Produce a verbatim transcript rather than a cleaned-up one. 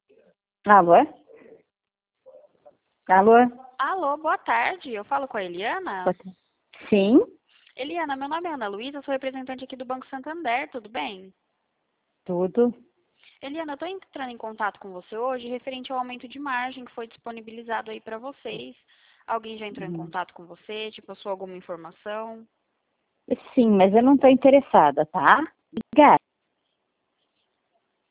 Alô? Alô? Alô, boa tarde. Eu falo com a Eliana? Sim? Eliana, meu nome é Ana Luísa, sou representante aqui do Banco Santander, tudo bem? Tudo. Eliana, eu estou entrando em contato com você hoje referente ao aumento de margem que foi disponibilizado aí para vocês. Alguém já entrou em Hum. contato com você, te passou alguma informação? Sim, mas eu não estou interessada, tá? Obrigada.